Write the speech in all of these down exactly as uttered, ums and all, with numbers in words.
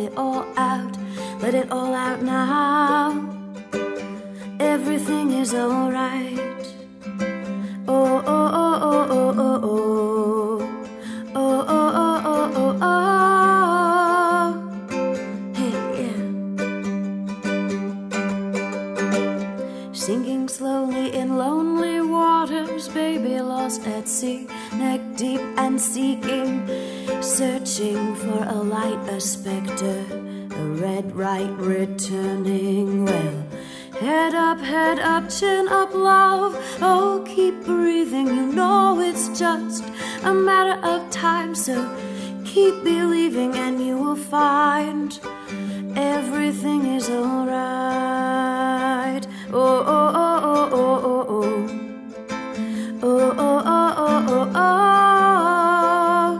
it all out, let it all out now. Everything is alright. Oh, oh, oh, oh, oh, oh, oh. Oh, oh, oh, oh, oh, oh. Hey, yeah. Sinking slowly in lonely waters, baby lost at sea, neck deep and seeking, searching for a light, a specter, a red light returning. Well, head up, head up, chin up, love. Oh, keep breathing, you know it's just a matter of time. So keep believing and you will find everything is alright. Oh, oh, oh, oh, oh, oh, oh. Oh, oh, oh, oh, oh, oh.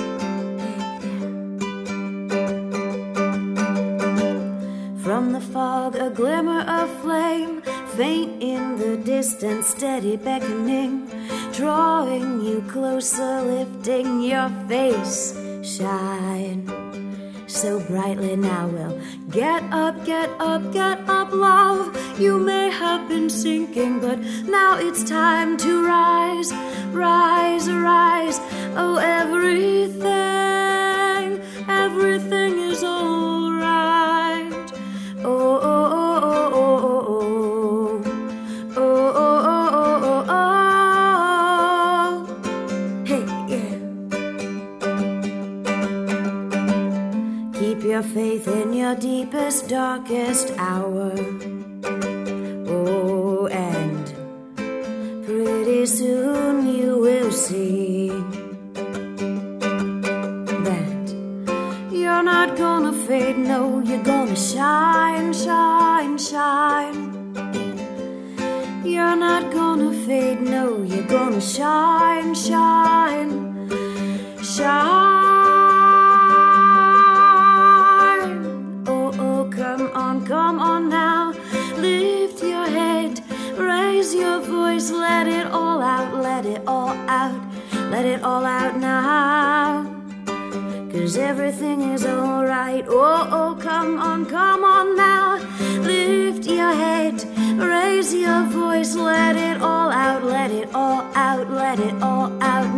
From the fog, a glimmer of flame, faint in the distance, steady beckoning, drawing you closer, lifting your face, shine so brightly now. Well, get up, get up, get up, love. You may have been sinking, but now it's time to rise, rise, rise. Oh, everything, everything is alright. Oh, oh, oh, oh, oh, oh, oh, oh, oh, oh, oh, oh. Hey, yeah. Keep your faith in your deepest, darkest hour. Oh, and pretty soon you will see that you're not gonna fade, no, you're gonna shine, shine, shine. You're not gonna fade, no, you're gonna shine, shine, shine. Oh, oh, come on, come on now. Lift your head, raise your voice, let it all out, let it all out, let it all out now. 'Cause everything is alright. Oh, oh, come on, come on now. Lift your head, raise your voice, let it all out, let it all out, let it all out